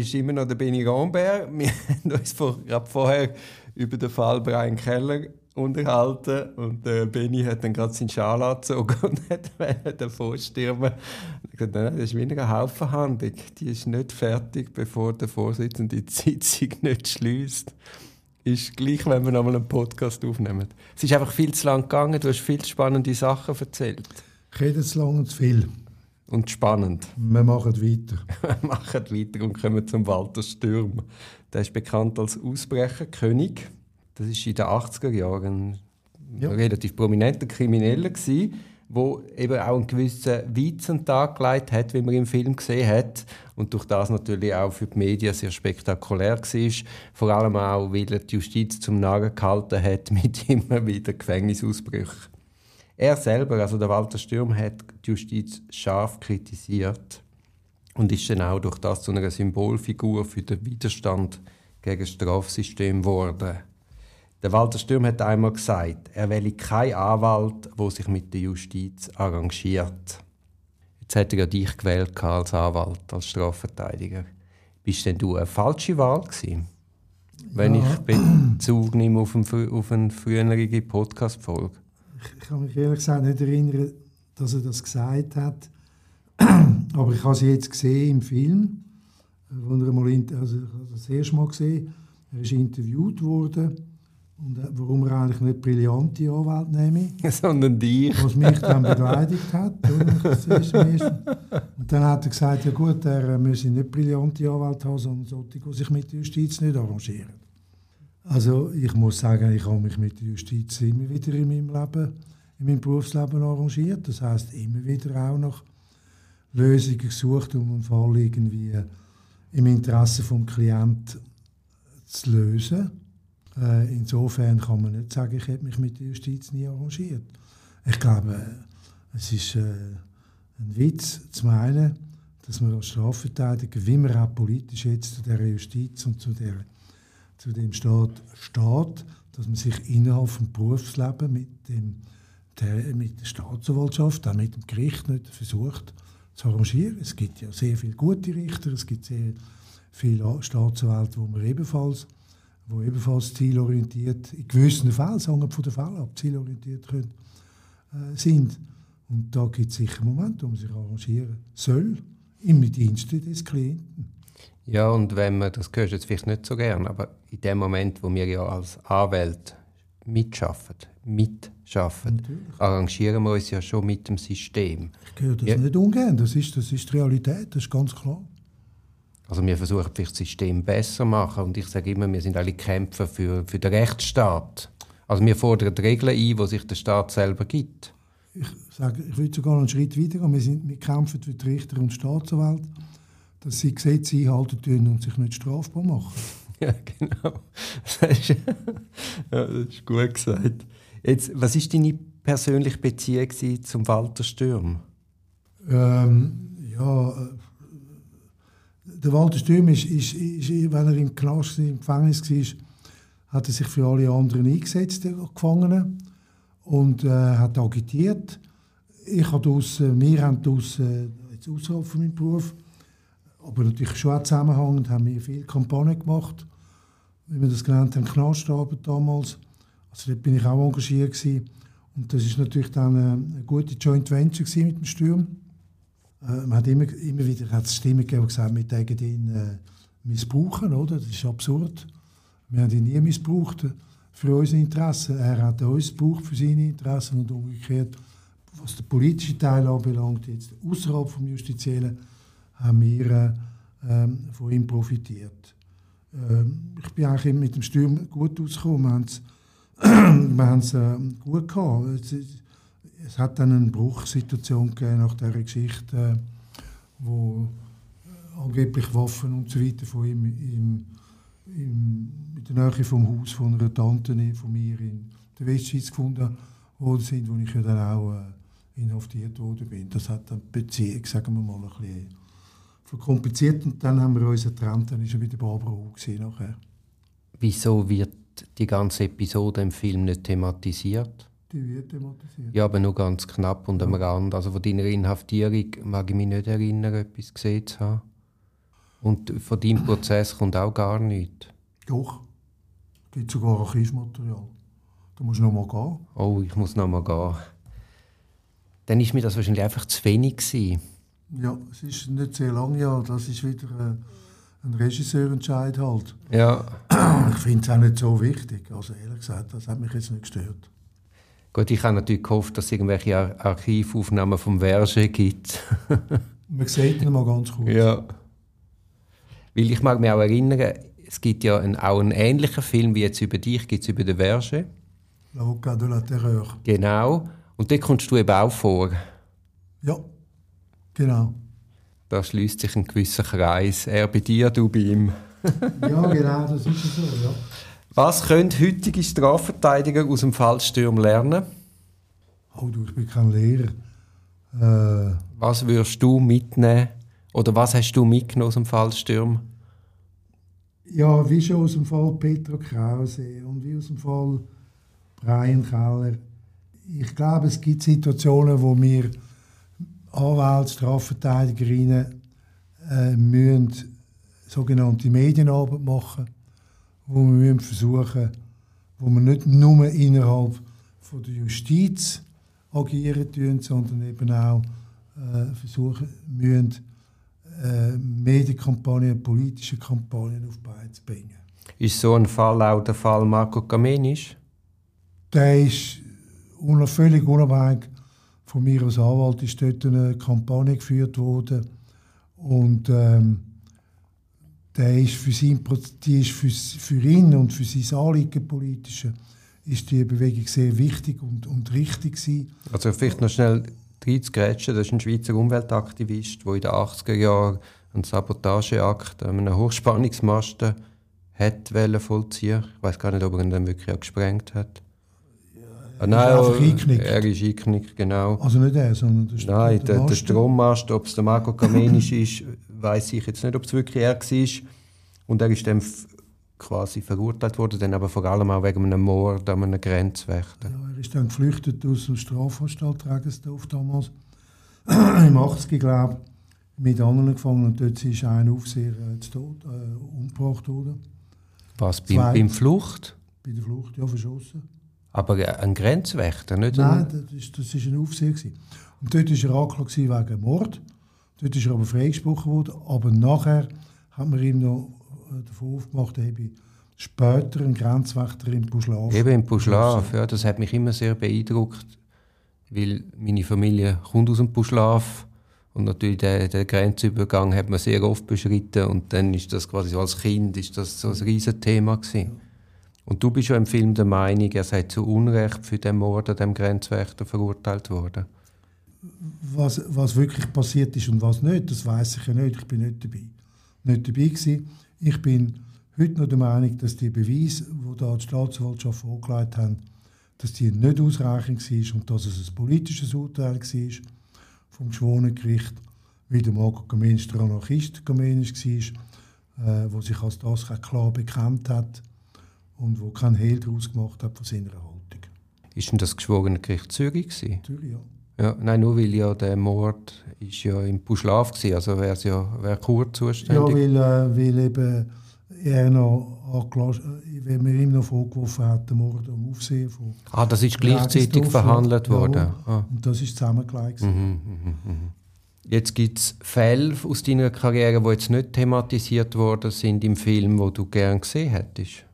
ist immer noch der Benny Rambert. Wir haben uns gerade vorher über den Fall Brian Keller unterhalten und Benny hat dann gerade seinen Schal angezogen und wollte davor stürmen. Ich habe gesagt, das ist wie eine Hauptverhandlung. Die ist nicht fertig, bevor der Vorsitzende die Sitzung nicht schliesst. Ist gleich, wenn wir nochmal einen Podcast aufnehmen. Es ist einfach viel zu lang gegangen, du hast viele spannende Sachen erzählt. Ich rede zu lang und zu viel. Und spannend. Wir machen weiter. Wir machen weiter und kommen zum Walter Stürm. Der ist bekannt als Ausbrecherkönig. Das war in den 80er Jahren ein relativ prominenter Krimineller, der eben auch einen gewissen Witz an den Tag gelegt hat, wie man im Film gesehen hat. Und durch das natürlich auch für die Medien sehr spektakulär war. Vor allem auch, weil er die Justiz zum Narren gehalten hat mit immer wieder Gefängnisausbrüchen. Er selber, also der Walter Stürm, hat die Justiz scharf kritisiert und ist dann auch durch das zu einer Symbolfigur für den Widerstand gegen das Strafsystem geworden. Der Walter Stürm hat einmal gesagt, er wähle keinen Anwalt, der sich mit der Justiz arrangiert. Jetzt hat er ja dich gewählt als Anwalt, als Strafverteidiger. Bist denn du eine falsche Wahl gewesen? Wenn ich Bezug nehme auf eine frühere Podcast-Folge. Ich kann mich ehrlich gesagt nicht erinnern, dass er das gesagt hat. Aber ich habe sie jetzt gesehen im Film. Wo er mal das erste Mal gesehen. Er ist interviewt worden. Und warum er eigentlich nicht brillante Anwälte nehme. Sondern dich. Was mich dann beleidigt hat. Und dann hat er gesagt, ja gut, er müsse nicht brillante Anwälte haben, sondern solche, die sich mit der Justiz nicht arrangieren. Also ich muss sagen, ich habe mich mit der Justiz immer wieder in meinem Berufsleben arrangiert. Das heisst, immer wieder auch nach Lösungen gesucht, um einen Fall irgendwie im Interesse des Klienten zu lösen. Insofern kann man nicht sagen, ich hätte mich mit der Justiz nie arrangiert. Ich glaube, es ist ein Witz zu meinen, dass man als Strafverteidiger, wie man auch politisch jetzt zu dieser Justiz und zu dem Staat steht, dass man sich innerhalb des Berufslebens mit der Staatsanwaltschaft, auch mit dem Gericht nicht versucht zu arrangieren. Es gibt ja sehr viele gute Richter, es gibt sehr viele Staatsanwälte, wo ebenfalls zielorientiert, in gewissen Fällen, sagen von den Fällen ab, zielorientiert sind. Und da gibt es sicher Momente, wo man sich arrangieren soll, im Dienste des Klienten. Ja, und wenn man, das hörst du jetzt vielleicht nicht so gern, aber in dem Moment, wo wir ja als Anwälte mitschaffen, arrangieren wir uns ja schon mit dem System. Ich höre das nicht ungern, das ist die Realität, das ist ganz klar. Also wir versuchen vielleicht das System besser zu machen und ich sage immer, wir sind alle Kämpfer für den Rechtsstaat. Also wir fordern Regeln ein, die sich der Staat selber gibt. Ich würde sogar einen Schritt weiter gehen. Wir kämpfen für die Richter und Staatsanwälte, dass sie Gesetze einhalten und sich nicht strafbar machen. Ja, genau. Das ist gut gesagt. Jetzt, was war deine persönliche Beziehung zum Walter Stürm? Der Walter Stürm ist, wenn er im Gefängnis war, hat er sich für alle anderen eingesetzt, der Gefangenen, und hat agitiert. Wir haben jetzt außerhalb von meinem Beruf, aber natürlich schon auch zusammenhängend, haben wir viele Kampagnen gemacht, wie wir das genannt haben, Knastabend damals. Also dort bin ich auch engagiert gewesen. Und das ist natürlich dann eine gute Joint Venture mit dem Stürm. Man hat immer wieder Stimmen gegeben, die gesagt haben, wir täten ihn missbrauchen, oder? Das ist absurd. Wir haben ihn nie missbraucht für unsere Interessen. Er hat uns missbraucht für seine Interessen und umgekehrt. Was den politischen Teil anbelangt, jetzt außerhalb vom Justiziellen, haben wir von ihm profitiert. Ich bin eigentlich mit dem Stürm gut ausgekommen. Wir haben es gut gehabt. Es hat dann eine Bruchsituation gegeben nach dieser Geschichte, wo angeblich Waffen und so weiter von ihm in der Nähe vom Haus von einer Tante von mir in der Westschweiz gefunden worden sind, wo ich ja dann auch inhaftiert worden bin. Das hat dann die Beziehung, sagen wir mal, ein bisschen verkompliziert. Und dann haben wir uns getrennt, dann war er wieder Barbara nachher. Wieso wird die ganze Episode im Film nicht thematisiert? Die wird thematisiert. Ja, aber nur ganz knapp und am Rand. Also von deiner Inhaftierung mag ich mich nicht erinnern, etwas gesehen zu haben. Und von deinem Prozess kommt auch gar nichts? Doch, es gibt sogar Archivmaterial. Da musst du noch mal gehen. Oh, ich muss noch mal gehen. Dann war mir das wahrscheinlich einfach zu wenig gewesen. Ja, es ist nicht sehr lang, ja. Das ist wieder ein Regisseurentscheid halt. Ja. Ich finde es auch nicht so wichtig. Also ehrlich gesagt, das hat mich jetzt nicht gestört. Gut, ich habe natürlich gehofft, dass es irgendwelche Archivaufnahmen vom Verge gibt. Man sieht ihn mal ganz kurz. Ja. Weil ich mag mich auch erinnern, es gibt ja auch einen ähnlichen Film wie jetzt über dich, gibt es über den Verge. L'avocat de la Terreur. Genau. Und dort kommst du eben auch vor. Ja, genau. Da schließt sich ein gewisser Kreis. Er bei dir, du bei ihm. Ja, genau, das ist so, ja. Was können heutige Strafverteidiger aus dem Fallsturm lernen? Oh du, ich bin kein Lehrer. Was würdest du mitnehmen? Oder was hast du mitgenommen aus dem Fallsturm? Ja, wie schon aus dem Fall Petro Krause und wie aus dem Fall Brian Keller. Ich glaube, es gibt Situationen, wo wir Anwälte, Strafverteidigerinnen müssen sogenannte Medienarbeit machen, wo wir müssen versuchen, wo wir nicht nur innerhalb von der Justiz agieren tun, sondern eben auch versuchen müssen, Medienkampagnen, politische Kampagnen auf die Beine zu bringen. Ist so ein Fall auch der Fall Marco Kamenisch? Der ist völlig unabhängig von mir als Anwalt, ist dort eine Kampagne geführt worden und der ist die ist für ihn und für sein Anliegen politische ist die Bewegung sehr wichtig und richtig gewesen. Also vielleicht noch schnell reinzugrätschen, das ist ein Schweizer Umweltaktivist, der in den 80er Jahren einen Sabotageakt an einem Hochspannungsmasten wollte vollziehen. Ich weiß gar nicht, ob er ihn dann wirklich auch gesprengt hat. Ja, nein, einfach eingeknickt. Er ist eingeknickt, genau. Also nicht er, sondern der Strommast. Ob es der Marco Kamenisch ist, weiss ich jetzt nicht, ob es wirklich er war. Und er ist dann quasi verurteilt worden, dann aber vor allem auch wegen einem Mord an einem Grenzwächter. Ja, er ist dann geflüchtet aus dem Strafanstalt Regensdorf damals, im 80er, glaube ich, mit anderen gefangen. Und dort ist ein Aufseher zu Tod umgebracht worden. Was, beim Flucht? Bei der Flucht, ja, verschossen. Aber ein Grenzwächter, nicht? Nein, das war ein Aufseher. Und dort war er angeklagt wegen Mord. Dort ist er aber freigesprochen worden. Aber nachher hat man ihm noch davon aufgemacht, er habe später einen Grenzwächter in Puschlav. Eben in Puschlav, ja, das hat mich immer sehr beeindruckt, weil meine Familie kommt aus dem Puschlav und natürlich den Grenzübergang hat man sehr oft beschritten und dann ist das quasi so als Kind ist das so ein Riesenthema gewesen. Ja. Und du bist ja im Film der Meinung, er sei zu Unrecht für den Mord an dem Grenzwächter verurteilt worden. Was wirklich passiert ist und was nicht, das weiss ich ja nicht. Ich bin nicht dabei gewesen. Ich bin heute noch der Meinung, dass die Beweise, die da die Staatsanwaltschaft vorgelegt haben, dass die nicht ausreichend war und dass es ein politisches Urteil war vom Geschworenengericht, wie der Marco Kamenisch der Anarchist Kamenisch war, der sich als das klar bekannt hat und der keinen Hehl daraus gemacht hat von seiner Haltung. Ist denn das Geschworenengericht Zürich gewesen? Zürich, ja. Ja, nein, nur weil ja der Mord ist ja im Puschlav war, also wäre Chur zuständig. Ja, weil eben er noch wenn man ihm noch vorgeworfen hat, den Mord am Aufsehen von... Das ist gleichzeitig verhandelt worden? Ja, und das ist zusammengelegt. Jetzt gibt es Fälle aus deiner Karriere, die jetzt nicht thematisiert worden sind im Film, die du gerne gesehen hättest?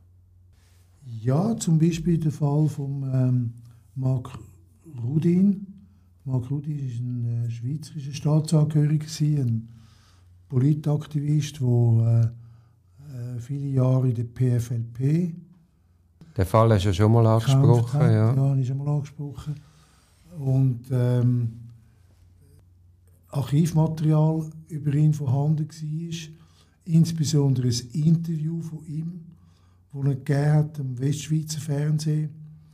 Ja, zum Beispiel der Fall von Marc Rudin. Marc Rudin war ein schweizerischer Staatsangehöriger, ein Politaktivist, der viele Jahre in der PFLP. Den Fall hast du ja schon mal angesprochen. Ja, habe ich schon mal angesprochen. Und Archivmaterial über ihn vorhanden war, insbesondere ein Interview von ihm, das er gegeben hat am Westschweizer Fernsehen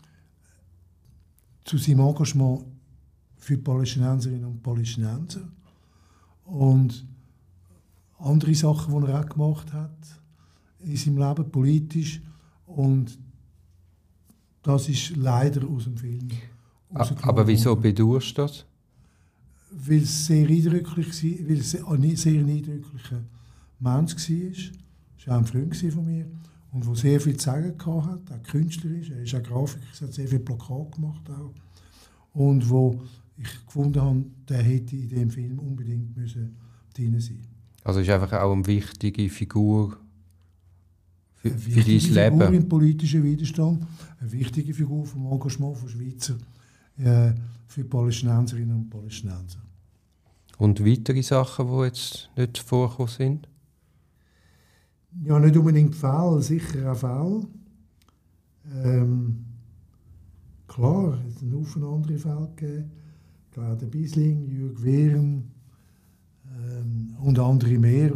zu seinem Engagement für Palästinenserinnen und Palästinenser und andere Sachen, die er auch gemacht hat in seinem Leben, politisch. Und das ist leider aus dem Film. Aber wieso bedauerst du das? Weil es sehr eindrücklich war, weil es sehr ein eindrücklicher Mensch war. Er war auch ein Freund von mir. Und der sehr viel zu sagen hatte, auch künstlerisch. Er ist auch Grafiker, er hat sehr viele Plakate gemacht. Auch. Und wo ich gefunden habe, der hätte in diesem Film unbedingt drin sein. Also ist einfach auch eine wichtige Figur für dein Leben. Eine Figur im politischen Widerstand, eine wichtige Figur vom Engagement von Schweizer für Palästinenserinnen und Palästinenser. Und weitere Sachen, die jetzt nicht vorgekommen sind? Ja, nicht unbedingt Fälle, sicher auch Fälle. Klar, es hat einen Haufen andere Fälle gegeben. Claude Biesling, Jürg Wehren und andere mehr.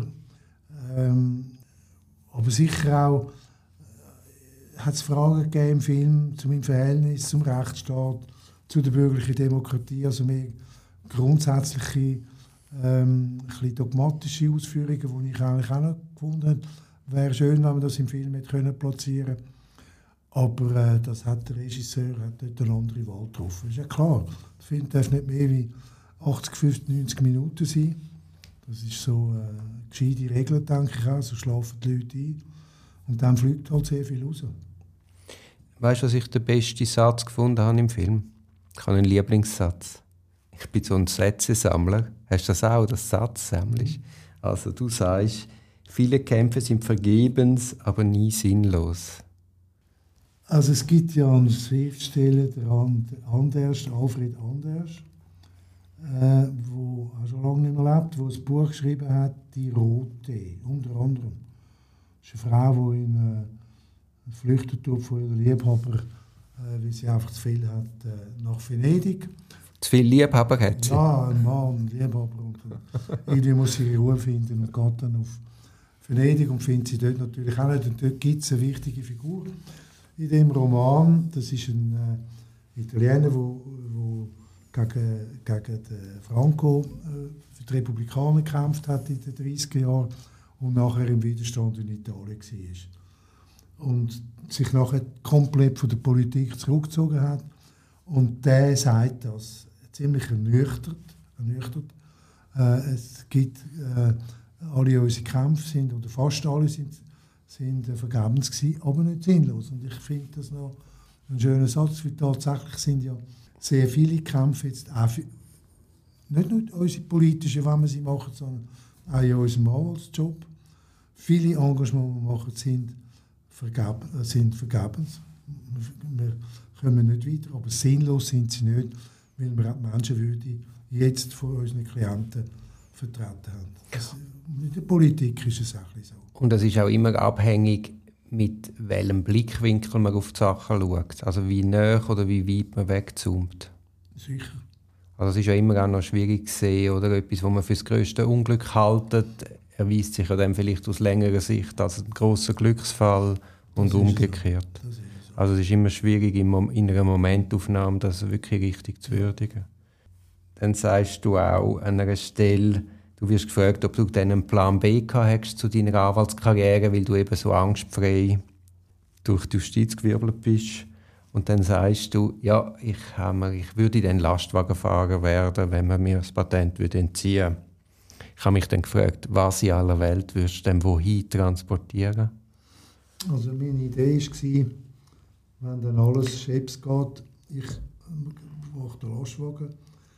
Aber sicher auch hat es Fragen gegeben im Film zu meinem Verhältnis zum Rechtsstaat, zu der bürgerlichen Demokratie, also mehr grundsätzliche, ein bisschen dogmatische Ausführungen, die ich eigentlich auch noch gefunden habe. Wäre schön, wenn man das im Film hätte platzieren können. Aber das hat der Regisseur dort eine andere Wahl getroffen. Ist ja klar, der Film darf nicht mehr wie 80, 50, 90 Minuten sein. Das ist so eine gescheite Regel, denke ich auch. So schlafen die Leute ein. Und dann fliegt halt sehr viel raus. Weißt du, was ich den besten Satz gefunden habe im Film? Ich habe einen Lieblingssatz. Ich bin so ein Sätzesammler. Hast du das auch, das Satzsammlung? Also du sagst, viele Kämpfe sind vergebens, aber nie sinnlos. Also es gibt ja einen Schriftsteller, der Alfred Anders, der auch schon lange nicht mehr lebt, der ein Buch geschrieben hat, «Die Rote», unter anderem. Das ist eine Frau, die flüchtet von ihrem Liebhaber, weil sie einfach zu viel hat, nach Venedig. Zu viel Liebhaber hat sie? Ja, ein Mann, ein Liebhaber. Und irgendwie muss sie ihre Ruhe finden und geht dann auf Venedig und findet sie dort natürlich auch nicht. Und dort gibt es eine wichtige Figur in dem Roman. Das ist ein Italiener, der gegen den Franco für die Republikaner gekämpft hat in den 30er Jahren und nachher im Widerstand in Italien war. Und sich nachher komplett von der Politik zurückgezogen hat. Und der sagt das ziemlich ernüchtert. Es gibt alle unsere Kämpfe sind, oder fast alle sind vergebens gewesen, aber nicht sinnlos. Und ich finde das noch ein schöner Satz, weil tatsächlich sind ja sehr viele Kämpfe jetzt auch für, nicht nur unsere politischen, wenn wir sie machen, sondern auch in unserem Anwaltsjob. Viele Engagements, die wir machen, sind vergebens. Wir kommen nicht weiter, aber sinnlos sind sie nicht, weil wir auch die Menschenwürde jetzt von unseren Klienten vertreten haben. Mit der Politik ist es auch so. Und es ist auch immer abhängig, mit welchem Blickwinkel man auf die Sachen schaut. Also wie nah oder wie weit man wegzoomt. Sicher. Also es ist ja immer auch noch schwierig zu sehen, oder etwas, was man für das grösste Unglück haltet, erweist sich ja dann vielleicht aus längerer Sicht als ein grosser Glücksfall und umgekehrt. So. Also es ist immer schwierig, in einer Momentaufnahme das wirklich richtig zu würdigen. Dann sagst du auch an einer Stelle, du wirst gefragt, ob du dann einen Plan B gehabt hast zu deiner Anwaltskarriere, weil du eben so angstfrei durch die Justiz gewirbelt bist. Und dann sagst du, ja, ich würde dann Lastwagenfahrer werden, wenn man mir das Patent entziehen würde. Ich habe mich dann gefragt, was in aller Welt würdest du denn wohin transportieren? Also meine Idee war, wenn dann alles scheps geht, ich mache den Lastwagen,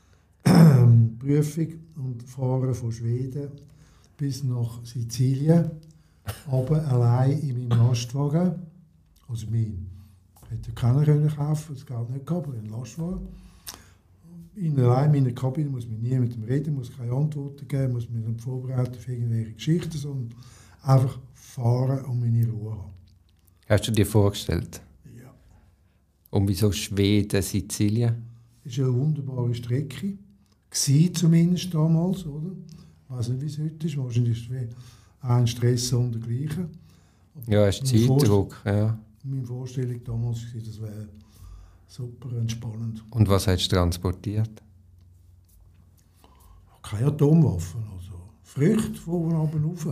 Prüfung und fahre von Schweden bis nach Sizilien, aber allein in meinem Lastwagen, also mein. Ich hätte keiner kaufen, das Geld nicht gehabt, aber einen Lastwagen. Allein in meiner Kabine muss man nie mit ihm reden, muss keine Antworten geben, muss mich nicht vorbereiten für irgendwelche Geschichten, sondern einfach fahren und meine Ruhe haben. Hast du dir vorgestellt? Ja. Und wieso Schweden, Sizilien? Es war eine wunderbare Strecke. War zumindest damals, oder? Ich weiß nicht, wie es heute ist. Wahrscheinlich ist es ein Stress und dergleichen. Ja, es ist Zeitdruck. Ja. Meine Vorstellung damals war, das wäre super entspannend. Und was hast du transportiert? Keine Atomwaffen, also Früchte von oben rauf.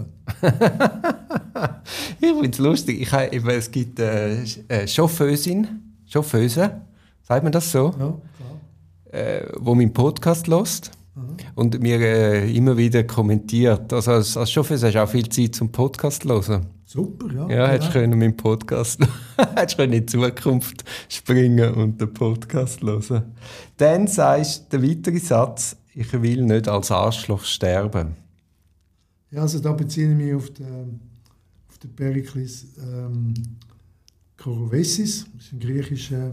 Ich finde es lustig. Es gibt Chauffeuse, sagt man das so? Ja, klar. Wo meinen Podcast hört. Und mir immer wieder kommentiert. Also als Chauffeur hast du auch viel Zeit zum Podcast zu hören. Super, ja. Ja, hättest du meinen Podcast hättest du in die Zukunft springen und den Podcast hören. Dann sagst du den weiteren Satz, ich will nicht als Arschloch sterben. Ja, also da beziehe ich mich auf den Perikles Kourouvesis. Das ist ein griechischer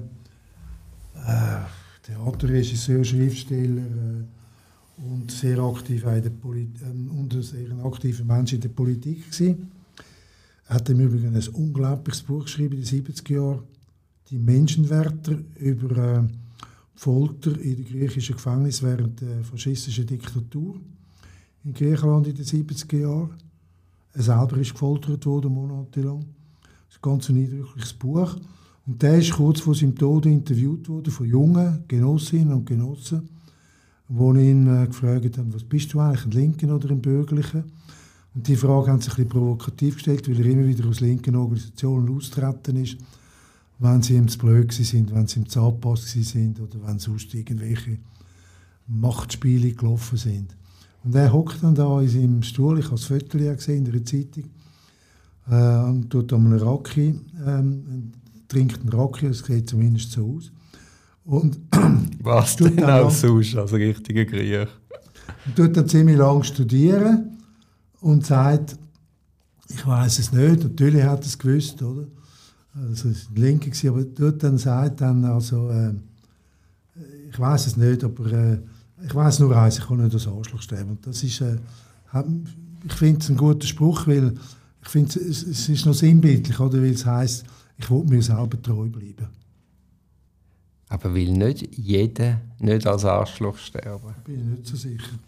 Theaterregisseur, Schriftsteller und sehr aktiver sehr ein aktiver Mensch in der Politik gewesen. Er hat im Übrigen ein unglaubliches Buch geschrieben in den 70er Jahren, «Die Menschenwärter», über Folter in den griechischen Gefängnissen während der faschistischen Diktatur in Griechenland in den 70er Jahren. Er selber ist gefoltert worden, monatelang. Das ist ein ganz eindrückliches Buch. Und der ist kurz vor seinem Tod interviewt worden von jungen Genossinnen und Genossen, die ihn gefragt haben, was bist du eigentlich, ein Linken oder ein Bürgerlicher? Und die Frage haben sie ein bisschen provokativ gestellt, weil er immer wieder aus linken Organisationen austreten ist, wenn sie ihm zu blöd sind, wenn sie ihm zu angepasst sind oder wenn sonst irgendwelche Machtspiele gelaufen sind. Und er hockt dann da in seinem Stuhl, ich habe das Foto gesehen in der Zeitung, und tut an einem Raki, trinkt einen Raki, das sieht zumindest so aus. Und was denn auch sonst als richtiger Griech? Und tut dann ziemlich lang studieren und sagt, ich weiß es nicht, natürlich hat er es gewusst, oder? Also es war ein Linke, aber dort dann sagt dann, also, ich weiß es nicht, aber ich weiß nur eins, ich kann nicht als Arschloch sterben. Und das ist, ich finde es ein guter Spruch, weil ich finde, es ist noch sinnbildlich, oder? Weil es heisst, ich will mir selber treu bleiben. Aber will nicht jeder nicht als Arschloch sterben? Bin ich nicht so sicher.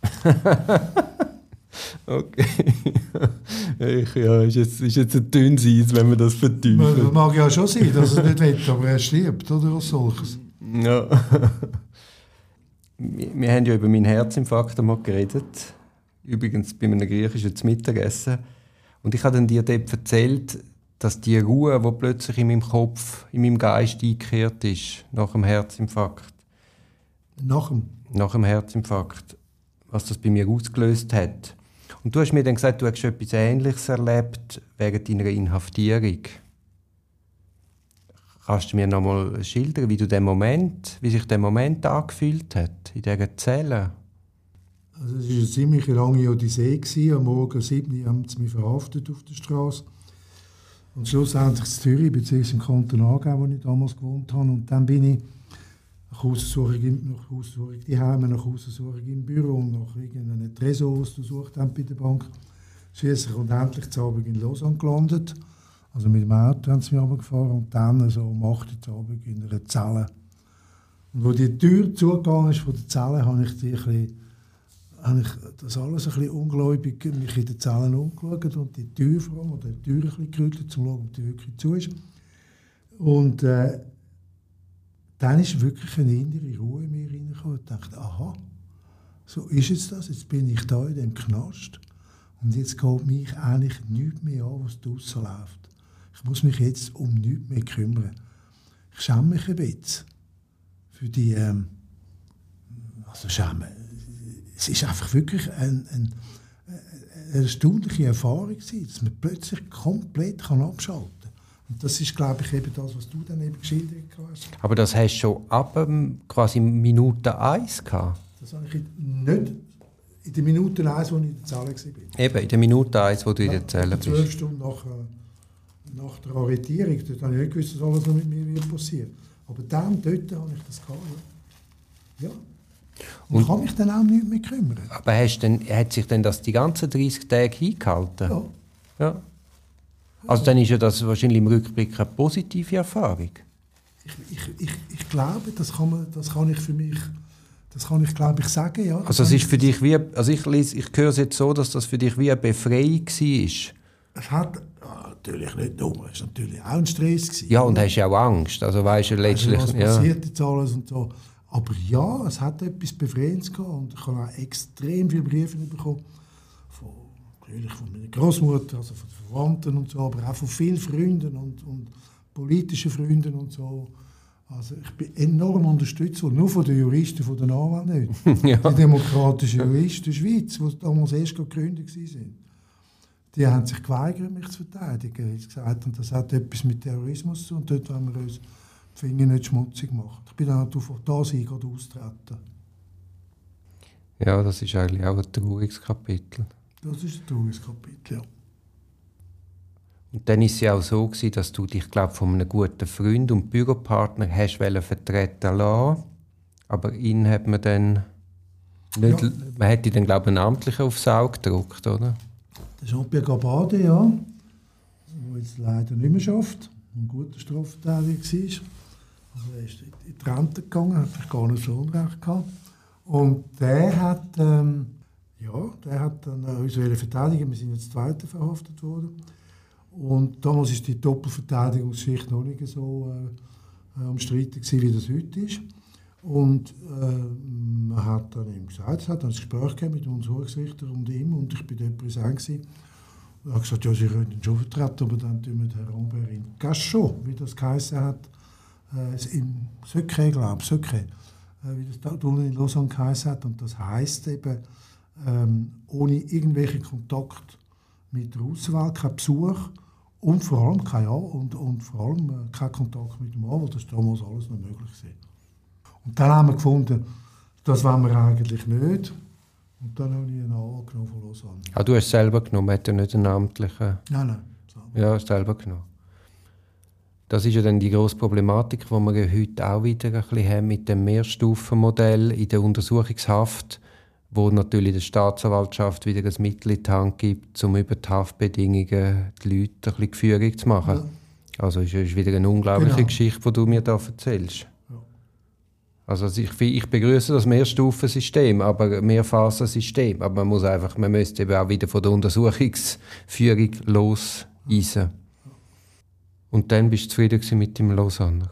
Okay. Ist jetzt ein dünnes Eis, wenn man das verteufelt. Man mag ja schon sein, dass er nicht will, aber er stirbt, oder was solches. Ja. Wir haben ja über meinen Herzinfarkt einmal geredet. Übrigens bei einem griechischen Mittagessen. Und ich habe dann dir dort erzählt, dass die Ruhe, die plötzlich in meinem Kopf, in meinem Geist eingekehrt ist, nach dem Herzinfarkt. Nach dem Herzinfarkt. Was das bei mir ausgelöst hat. Und du hast mir dann gesagt, du hast etwas Ähnliches erlebt während deiner Inhaftierung. Kannst du mir noch mal schildern, wie sich der Moment angefühlt hat, in dieser Zelle? Also es war eine ziemlich lange Odyssee. Am Morgen 7 Uhr haben sie mich verhaftet auf der Straße. Und schlussendlich in Zürich, beziehungsweise im Kanton Aargau, wo ich damals gewohnt habe. Und dann bin ich nach Haussuchung daheim, nach Haussuchung im Büro und nach irgendeinem Tresor, was untersucht haben bei der Bank. Schliesslich und endlich zu Abend in Lausanne gelandet. Also mit dem Auto haben sie mich runtergefahren und dann so um 8 Uhr Abend in einer Zelle. Und wo die Tür zugegangen ist von der Zelle, habe ich das alles ein bisschen ungläubig mich in den Zellen umgeschaut und die Tür vor allem, oder die Tür ein bisschen gerüttelt, um zu schauen, ob die wirklich zu ist. Und dann ist wirklich eine innere Ruhe in mir reingekommen. Ich dachte, aha, so ist jetzt das. Jetzt bin ich da in dem Knast. Und jetzt geht mich eigentlich nichts mehr an, was draussen läuft. Ich muss mich jetzt um nichts mehr kümmern. Ich schäme mich ein bisschen für die... schäme. Es war einfach wirklich eine erstaunliche Erfahrung, dass man plötzlich komplett abschalten kann. Und das ist, glaube ich, eben das, was du dann eben geschildert hast. Aber das hast du schon ab quasi Minute 1 gehabt? Das habe ich nicht in der Minute 1, wo ich in der Zelle war. Eben, in der Minute 1, wo du in der Zelle bist. 12 Stunden nach der Arretierung. Dort habe ich nicht gewusst, dass alles noch mit mir passiert. Aber dann, dort habe ich das gehabt. Ja. Und ich kann mich dann auch nicht mehr kümmern. Aber hat sich denn das die ganzen 30 Tage eingehalten? Ja. Also dann ist ja das wahrscheinlich im Rückblick eine positive Erfahrung. Ich glaube, das kann ich glaube ich sagen, ja. Also es ist für dich wie, also ich höre es jetzt so, dass das für dich wie eine Befreiung war. Es hat natürlich nicht nur, es war natürlich auch ein Stress gewesen. Ja, und hast ja auch Angst, also weißt du letztlich, was passiert jetzt alles und so. Aber ja, es hat etwas Befreiendes gehabt und ich habe auch extrem viele Briefe bekommen von meiner Großmutter, also von den Verwandten und so, aber auch von vielen Freunden und politischen Freunden und so, Also ich bin enorm unterstützt worden, nur von den Juristen, von den Anwälten nicht. Ja. Die demokratischen Juristen der Schweiz, die damals erst gegründet waren, die haben sich geweigert, mich zu verteidigen. Sie gesagt, das hat etwas mit Terrorismus zu tun und dort wollen wir uns die Finger nicht schmutzig machen. Ich bin dann auf das gerade austreten. Ja, das ist eigentlich auch ein trauriges Kapitel. Das ist ein trauriges Kapitel, ja. Und dann war es ja auch so, dass du dich, glaube von einem guten Freund und Büropartner hast vertreten lassen. Aber ihn hat man dann nicht, ja. Man hat ihn dann, glaube ich, einen Amtlichen aufs Auge gedruckt, oder? Der Jean-Pierre Gabade, ja, der jetzt leider nicht mehr schafft, ein guter Strafverteidiger war. Also er ist in die Rente gegangen, hat vielleicht gar nicht so Unrecht gehabt. Und der hat dann uns verteidigen. Wir sind jetzt Zweiter verhaftet worden. Und damals war die Doppelverteidigungsgeschichte noch nicht so umstritten wie das heute ist. Und man hat dann ihm gesagt, es hat ein Gespräch mit unserem Hochrichter und ihm, und ich war dort präsent. Er hat gesagt, ja, Sie können ihn schon vertreten, aber dann tun wir Herrn Rambert in Cachot, wie das geheißen hat, im Secret, glaube ich, Secret, wie das da in Lausanne geheißen hat. Und das heisst eben, ohne irgendwelchen Kontakt mit der Auswahl, kein Besuch und vor allem kein kein Kontakt mit dem Anwalt. Das war damals alles noch möglich gewesen. Und dann haben wir gefunden, das wollen wir eigentlich nicht. Und dann habe ich einen Anwalt genommen von Lausanne. Ah, du hast es selber genommen, hat ja nicht einen amtlichen... Nein. Ja, selber genommen. Das ist ja dann die grosse Problematik, die wir heute auch wieder ein bisschen haben mit dem Mehrstufenmodell in der Untersuchungshaft, wo natürlich der Staatsanwaltschaft wieder ein Mittel in die Hand gibt, um über die Haftbedingungen die Leute ein bisschen gefügig zu machen. Ja. Also es ist wieder eine unglaubliche Geschichte, die du mir da erzählst. Ja. Also ich begrüße das Mehrstufensystem, aber Mehrphasensystem. Aber man müsste eben auch wieder von der Untersuchungsführung loseisen. Und dann bist du zufrieden mit dem Lausanner?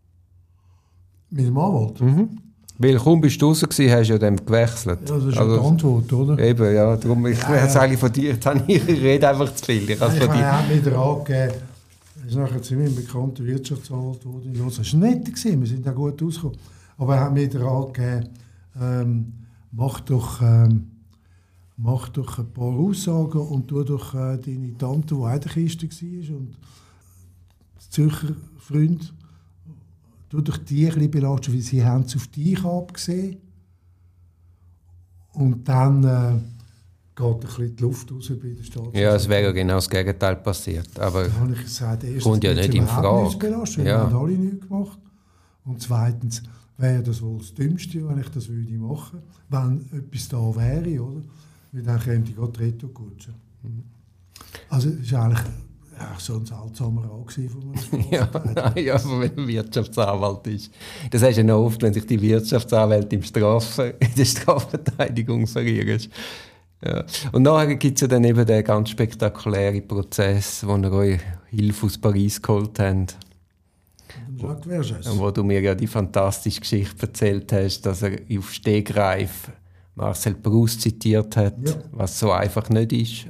Mit dem Anwalt? Mhm. Weil kaum bist du raus gewesen, hast du ja dann gewechselt. Ja, das ist also, die Antwort, oder? Eben, ja. Darum, ich eigentlich von dir, jetzt habe ich rede einfach zu viel. Ich habe mir den Rat gegeben. Er ist nachher ziemlich ein bekannter Wirtschaftsanwalt in Lausanne. Es war nett, wir sind auch gut rausgekommen. Aber er hat mir den Rat gegeben, mach doch ein paar Aussagen und tu doch deine Tante, die auch in der Kiste war, und Zürcher Freund, du doch die ein bisschen belasten, weil sie haben es auf dich abgesehen. Und dann geht ein bisschen die Luft raus bei der Stadt. Ja, es wäre genau das Gegenteil passiert. Aber dann habe ich gesagt, erstens kommt ja nicht in Frage. Belastet, wir haben alle nichts gemacht. Und zweitens wäre das wohl das Dümmste, wenn ich das würde machen würde, wenn etwas da wäre, oder? Weil dann käme die gerade Retourkutsche. Also es war eigentlich so ein seltsamer Rat von mir. Ja, aber wenn er Wirtschaftsanwalt ist. Das hast du ja noch oft, wenn sich die Wirtschaftsanwälte in der Strafverteidigung verirren. Ja. Und nachher gibt es ja dann eben den ganz spektakulären Prozess, wo ihr euch Hilfe aus Paris geholt habt. Wo du mir ja die fantastische Geschichte erzählt hast, dass er auf Stegreif Marcel Proust zitiert hat, ja. Was so einfach nicht ist.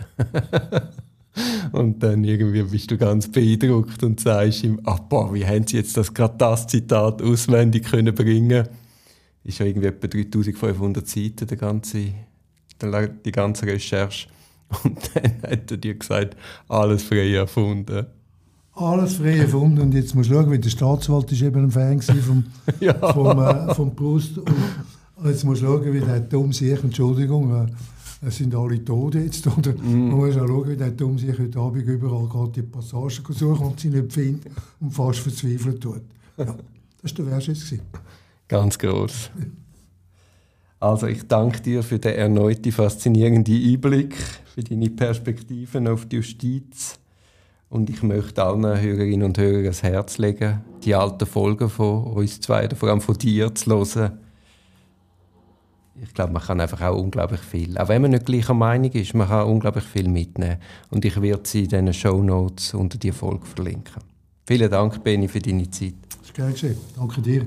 Und dann irgendwie bist du ganz beeindruckt und sagst ihm, wie haben sie jetzt gerade das Zitat auswendig können bringen? Ist ja irgendwie etwa 3500 Seiten, die ganze Recherche. Und dann hat er dir gesagt, alles frei erfunden. Alles frei erfunden. Und jetzt musst du schauen, wie der Staatsanwalt ist eben ein Fan vom Proust. Und jetzt musst du schauen, wie der dumm sich, Entschuldigung, es sind alle tot jetzt. Oder? Man muss auch schauen, wie der dumm sich heute Abend überall gerade die Passagen suchen und sie nicht findet und fast verzweifelt tut. Ja, das war der Vers jetzt. Ganz gross. Also ich danke dir für den erneuten faszinierenden Einblick, für deine Perspektiven auf die Justiz. Und ich möchte allen Hörerinnen und Hörern ans Herz legen, die alten Folgen von uns zwei, vor allem von dir, zu hören. Ich glaube, man kann einfach auch unglaublich viel, auch wenn man nicht gleicher Meinung ist, man kann unglaublich viel mitnehmen. Und ich werde sie in den Shownotes unter die Folge verlinken. Vielen Dank, Benni, für deine Zeit. Das ist geil geschehen. Danke dir.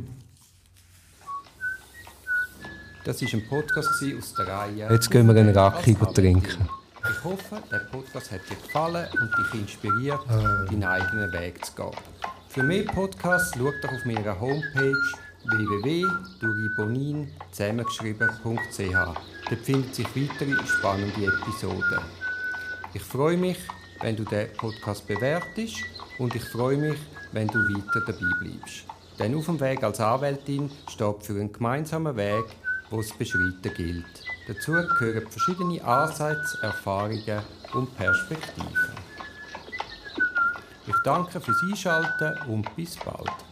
Das war ein Podcast aus der Reihe. Jetzt gehen wir einen Raki trinken. Ich hoffe, der Podcast hat dir gefallen und dich inspiriert, deinen eigenen Weg zu gehen. Für mehr Podcasts schau doch auf meiner Homepage www.duribonin zusammengeschrieben.ch. Dort finden sich weitere spannende Episoden. Ich freue mich, wenn du den Podcast bewertest und ich freue mich, wenn du weiter dabei bleibst. Denn auf dem Weg als Anwältin steht für einen gemeinsamen Weg, den es beschreiten gilt. Dazu gehören verschiedene Ansätze, Erfahrungen und Perspektiven. Ich danke fürs Einschalten und bis bald.